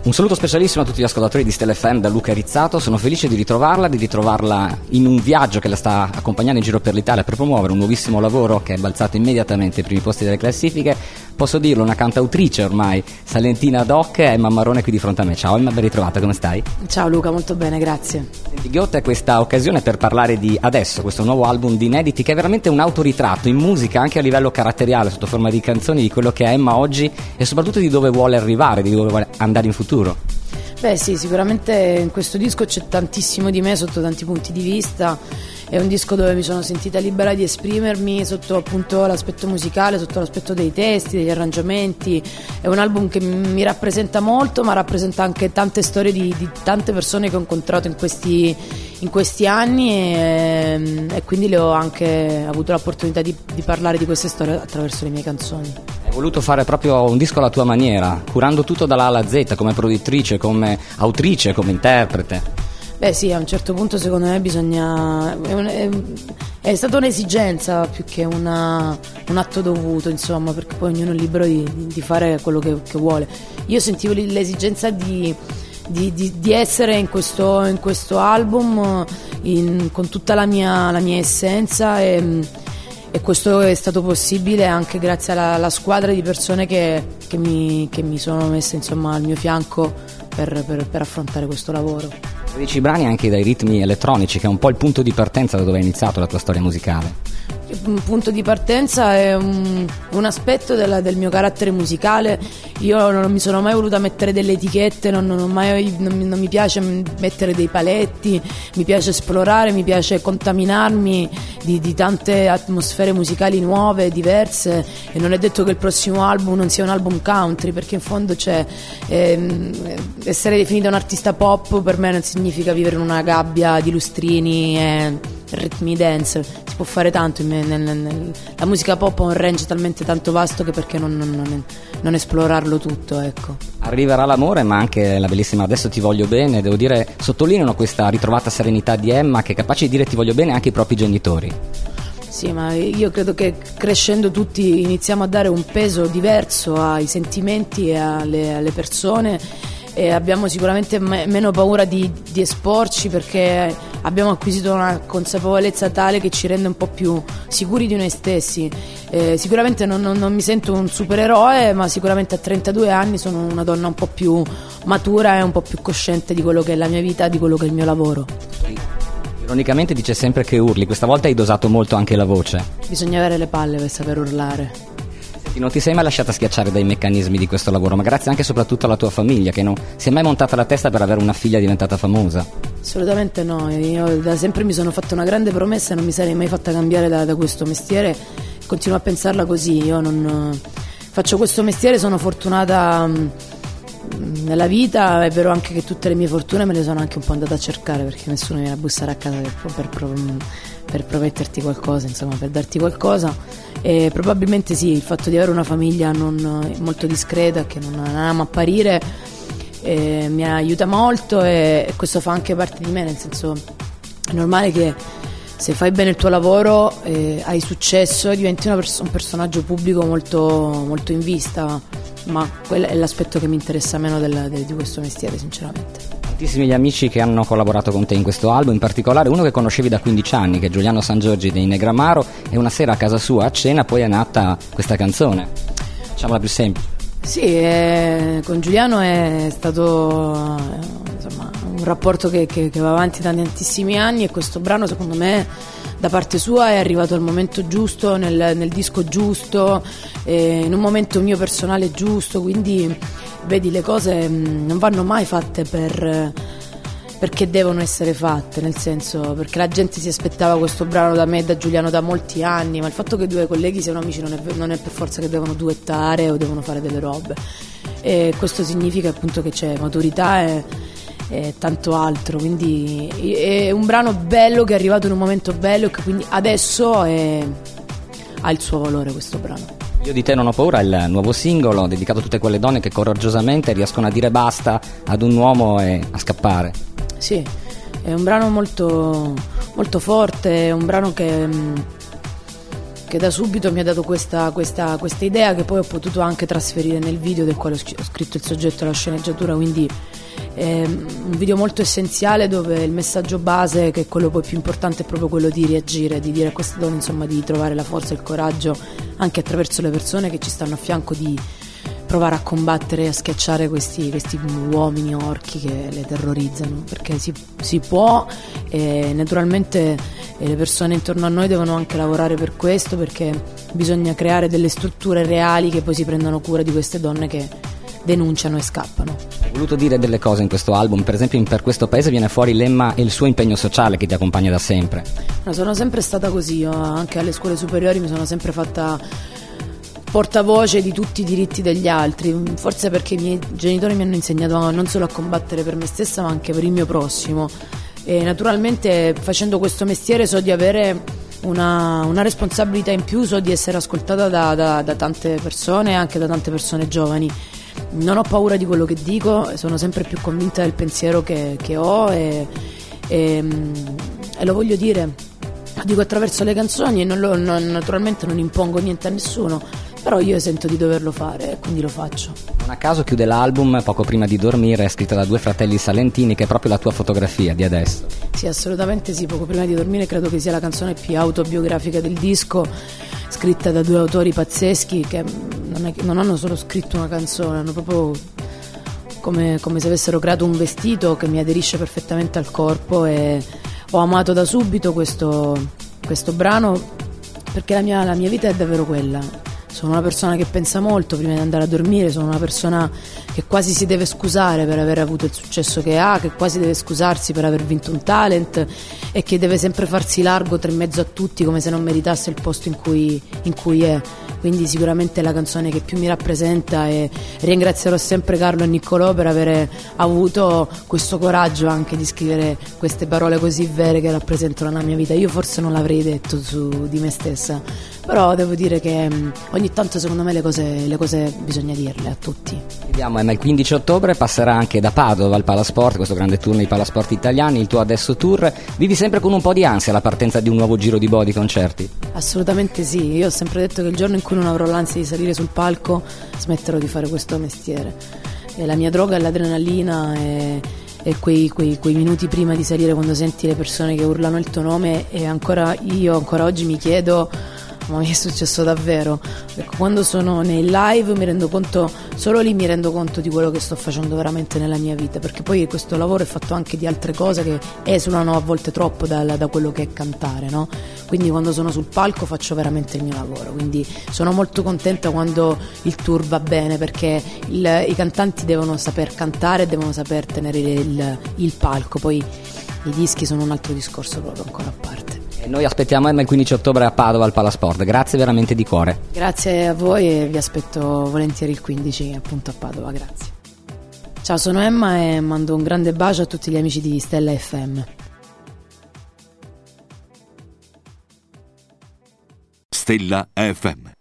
Un saluto specialissimo a tutti gli ascoltatori di Stella FM da Luca Rizzato. Sono felice di ritrovarla in un viaggio che la sta accompagnando in giro per l'Italia per promuovere un nuovissimo lavoro che è balzato immediatamente ai primi posti delle classifiche. Posso dirlo, una cantautrice ormai, salentina doc, Emma Marrone qui di fronte a me. Ciao Emma, ben ritrovata, come stai? Ciao Luca, molto bene, grazie. Ghiotto è questa occasione per parlare di Adesso, questo nuovo album di inediti che è veramente un autoritratto in musica anche a livello caratteriale, sotto forma di canzoni, di quello che è Emma oggi e soprattutto di dove vuole arrivare, di dove vuole andare in futuro. Beh sì, sicuramente in questo disco c'è tantissimo di me sotto tanti punti di vista. È un disco dove mi sono sentita libera di esprimermi sotto appunto l'aspetto musicale, sotto l'aspetto dei testi, degli arrangiamenti. È un album che mi rappresenta molto, ma rappresenta anche tante storie di tante persone che ho incontrato in questi anni e quindi le ho anche avuto l'opportunità di parlare di queste storie attraverso le mie canzoni. Hai voluto fare proprio un disco alla tua maniera, curando tutto dalla A alla Z, come produttrice, come autrice, come interprete. Beh sì, a un certo punto secondo me è stata un'esigenza più che un atto dovuto, insomma, perché poi ognuno è libero di fare quello che vuole. Io sentivo l'esigenza di essere in questo album con tutta la mia essenza e questo è stato possibile anche grazie alla squadra di persone che mi sono messe, insomma, al mio fianco per affrontare questo lavoro. 13 brani anche dai ritmi elettronici, che è un po' il punto di partenza da dove è iniziato la tua storia musicale. Un punto di partenza è un aspetto del mio carattere musicale. Io non mi sono mai voluta mettere delle etichette, non mi piace mettere dei paletti, mi piace esplorare, mi piace contaminarmi di tante atmosfere musicali nuove, diverse, e non è detto che il prossimo album non sia un album country, perché in fondo c'è essere definita un artista pop per me non significa vivere in una gabbia di lustrini e ritmi dance. Si può fare tanto la musica pop ha un range talmente tanto vasto che perché non esplorarlo tutto, ecco. Arriverà l'amore, ma anche la bellissima Adesso ti voglio bene. Devo dire, sottolineano questa ritrovata serenità di Emma, che è capace di dire ti voglio bene anche ai propri genitori. Sì, ma io credo che crescendo tutti iniziamo a dare un peso diverso ai sentimenti e alle persone, e abbiamo sicuramente meno paura di esporci, perché abbiamo acquisito una consapevolezza tale che ci rende un po' più sicuri di noi stessi. Sicuramente non mi sento un supereroe, ma sicuramente a 32 anni sono una donna un po' più matura e un po' più cosciente di quello che è la mia vita, di quello che è il mio lavoro. Ironicamente dice sempre che urli, questa volta hai dosato molto anche la voce. Bisogna avere le palle per saper urlare. Non ti sei mai lasciata schiacciare dai meccanismi di questo lavoro, ma grazie anche e soprattutto alla tua famiglia, che non si è mai montata la testa per avere una figlia diventata famosa. Assolutamente no, io da sempre mi sono fatta una grande promessa e non mi sarei mai fatta cambiare da questo mestiere. Continuo a pensarla così. Io non faccio questo mestiere, sono fortunata nella vita. È vero anche che tutte le mie fortune me le sono anche un po' andata a cercare, perché nessuno viene a bussare a casa per prometterti qualcosa, insomma, per darti qualcosa. E probabilmente sì, il fatto di avere una famiglia non molto discreta, che non ama apparire, mi aiuta molto, e questo fa anche parte di me, nel senso, è normale che se fai bene il tuo lavoro hai successo, diventi un personaggio pubblico molto, molto in vista, ma quello è l'aspetto che mi interessa meno di questo mestiere, sinceramente. Tantissimi gli amici che hanno collaborato con te in questo album, in particolare uno che conoscevi da 15 anni, che è Giuliano San Giorgi dei Negramaro, e una sera a casa sua a cena poi è nata questa canzone. Facciamola più semplice. Sì, con Giuliano è stato insomma un rapporto che va avanti da tantissimi anni, e questo brano secondo me da parte sua è arrivato al momento giusto, nel disco giusto, in un momento mio personale giusto, quindi vedi, le cose non vanno mai fatte perché devono essere fatte, nel senso, perché la gente si aspettava questo brano da me e da Giuliano da molti anni, ma il fatto che due colleghi siano amici non è per forza che devono duettare o devono fare delle robe, e questo significa appunto che c'è maturità e tanto altro, quindi è un brano bello che è arrivato in un momento bello e che quindi adesso ha il suo valore, questo brano. Io di te non ho paura, il nuovo singolo dedicato a tutte quelle donne che coraggiosamente riescono a dire basta ad un uomo e a scappare. Sì, è un brano molto, molto forte, è un brano che che da subito mi ha dato questa idea, che poi ho potuto anche trasferire nel video del quale ho scritto il soggetto e la sceneggiatura, quindi è un video molto essenziale dove il messaggio base, che è quello poi più importante, è proprio quello di reagire, di dire a queste donne insomma di trovare la forza e il coraggio anche attraverso le persone che ci stanno a fianco, di provare a combattere e a schiacciare questi uomini orchi che le terrorizzano, perché si può, e naturalmente le persone intorno a noi devono anche lavorare per questo, perché bisogna creare delle strutture reali che poi si prendano cura di queste donne che denunciano e scappano. Hai voluto dire delle cose in questo album, per esempio in Per questo paese viene fuori l'Emma e il suo impegno sociale che ti accompagna da sempre. No, sono sempre stata così, io anche alle scuole superiori mi sono sempre fatta portavoce di tutti i diritti degli altri, forse perché i miei genitori mi hanno insegnato non solo a combattere per me stessa ma anche per il mio prossimo, e naturalmente facendo questo mestiere so di avere una responsabilità in più, so di essere ascoltata da tante persone, anche da tante persone giovani. Non ho paura di quello che dico, sono sempre più convinta del pensiero che ho e lo voglio dire, lo dico attraverso le canzoni e naturalmente non impongo niente a nessuno, però io sento di doverlo fare e quindi lo faccio. Non a caso chiude l'album Poco prima di dormire, è scritta da due fratelli salentini, che è proprio la tua fotografia di adesso. Sì, assolutamente sì, Poco prima di dormire credo che sia la canzone più autobiografica del disco, scritta da due autori pazzeschi che non hanno solo scritto una canzone, hanno proprio come se avessero creato un vestito che mi aderisce perfettamente al corpo, e ho amato da subito questo brano perché la mia vita è davvero quella. Sono una persona che pensa molto prima di andare a dormire, sono una persona che quasi si deve scusare per aver avuto il successo che ha, che quasi deve scusarsi per aver vinto un talent e che deve sempre farsi largo tra in mezzo a tutti come se non meritasse il posto in cui è. Quindi sicuramente è la canzone che più mi rappresenta, e ringrazierò sempre Carlo e Niccolò per aver avuto questo coraggio anche di scrivere queste parole così vere che rappresentano la mia vita. Io forse non l'avrei detto di me stessa, però devo dire che ogni tanto secondo me le cose bisogna dirle a tutti. Vediamo, Emma, il 15 ottobre passerà anche da Padova al Palasport, questo grande tour nei Palasport italiani, il tuo Adesso Tour. Vivi sempre con un po' di ansia la partenza di un nuovo giro di Body concerti? Assolutamente sì, io ho sempre detto che il giorno in cui non avrò l'ansia di salire sul palco smetterò di fare questo mestiere, e la mia droga è l'adrenalina e quei minuti prima di salire, quando senti le persone che urlano il tuo nome, e ancora oggi mi chiedo: ma mi è successo davvero? Ecco, quando sono nei live solo lì mi rendo conto di quello che sto facendo veramente nella mia vita, perché poi questo lavoro è fatto anche di altre cose che esulano a volte troppo da quello che è cantare, no? Quindi quando sono sul palco faccio veramente il mio lavoro, quindi sono molto contenta quando il tour va bene, perché i cantanti devono saper cantare e devono saper tenere il palco, poi i dischi sono un altro discorso proprio ancora a parte. E noi aspettiamo Emma il 15 ottobre a Padova al Palasport. Grazie veramente di cuore. Grazie a voi e vi aspetto volentieri il 15 appunto a Padova, grazie. Ciao, sono Emma e mando un grande bacio a tutti gli amici di Stella FM. Stella FM.